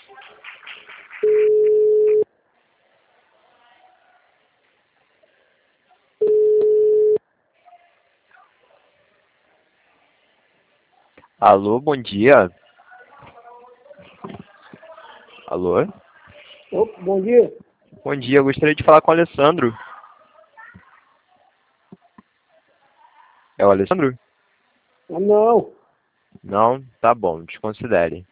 Alô, bom dia. Alô? Opa, bom dia. Bom dia, eu gostaria de falar com o Alessandro. É o Alessandro? Ah, não. Não? Tá bom, desconsidere.